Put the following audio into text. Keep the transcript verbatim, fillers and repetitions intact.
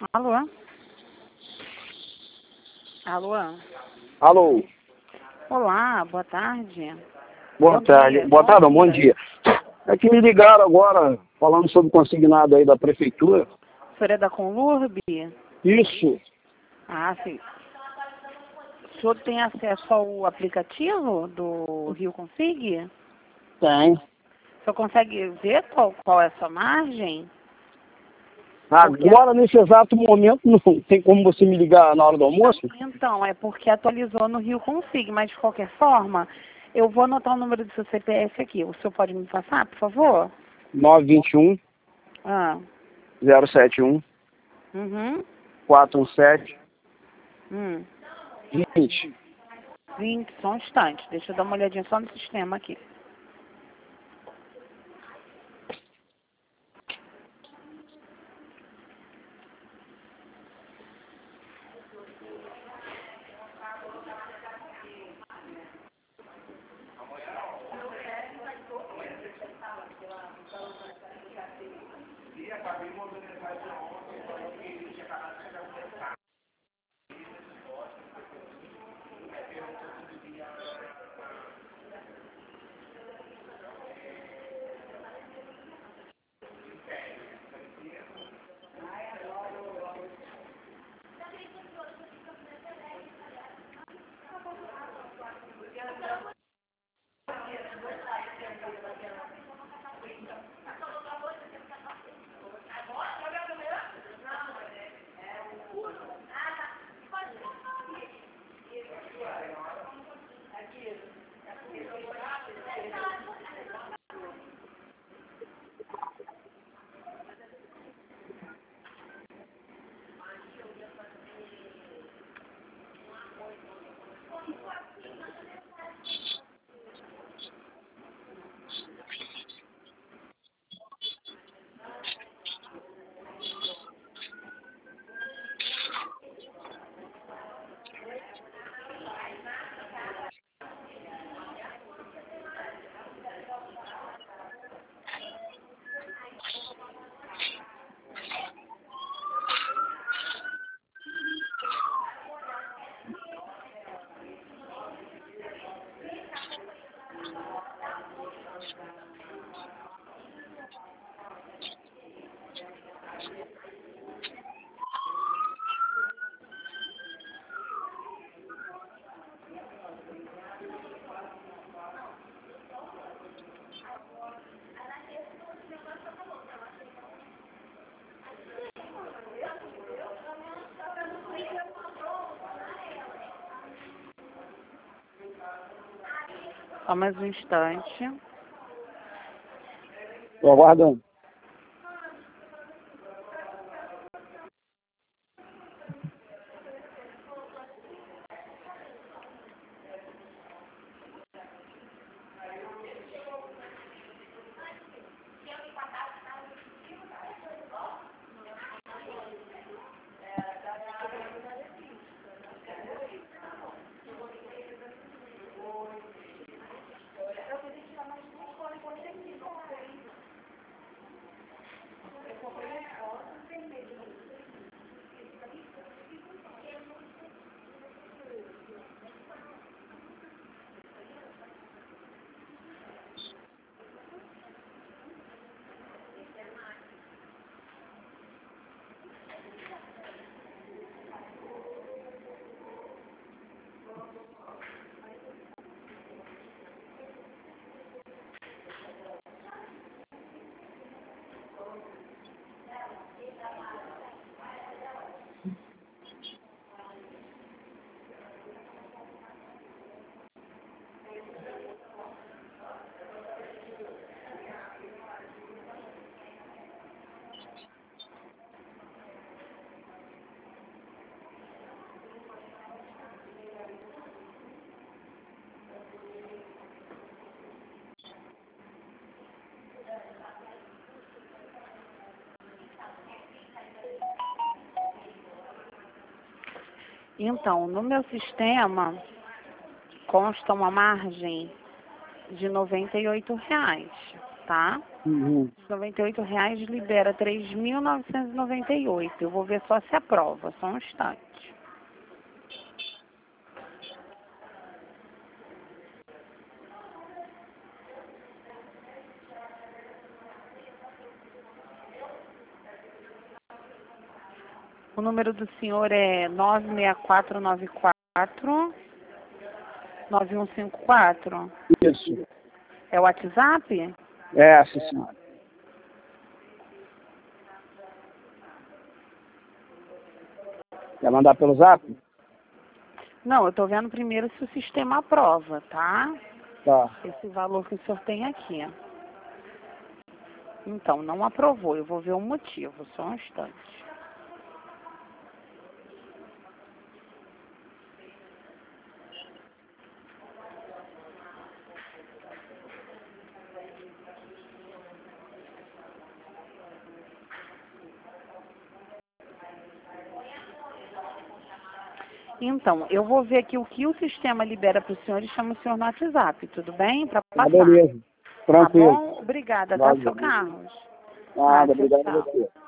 Alô? Alô? Alô? Olá, boa tarde. Boa Bom tarde. dia, Boa bom tarde, não, bom dia. dia. É que me ligaram agora, falando sobre o consignado aí da prefeitura. O senhor é da Conlurb? Isso. Ah, sim. O senhor tem acesso ao aplicativo do Rio Consig? Tem. O senhor consegue ver qual, qual é a sua margem? Porque Agora, nesse exato momento, não tem como você me ligar na hora do almoço? Então, é porque atualizou no Rio Consig, mas de qualquer forma, eu vou anotar o número do seu C P F aqui. O senhor pode me passar, por favor? nove dois um, Ah, zero sete um, uhum, quatro um sete, hum, vinte. vinte, só um instante. Deixa eu dar uma olhadinha só no sistema aqui. Só mais um instante. Estou aguardando. Então, no meu sistema consta uma margem de noventa e oito reais. tá? Uhum. noventa e oito reais libera três mil novecentos e noventa e oito. Eu vou ver só se aprova, só um instante. O número do senhor é nove seis quatro nove quatro nove um cinco quatro. Isso. É o WhatsApp? É, sim, senhora. Quer mandar pelo zap? Não, eu estou vendo primeiro se o sistema aprova, tá? Tá. Esse valor que o senhor tem aqui. Então, não aprovou. Eu vou ver o motivo, só um instante. Então, eu vou ver aqui o que o sistema libera para o senhor e chama o senhor no WhatsApp, tudo bem? Para Tá, passar. beleza. Tá Tranquilo. bom? Obrigada, tá, Valeu. seu Carlos? Nada, Ah, tchau, obrigado a tchau. você.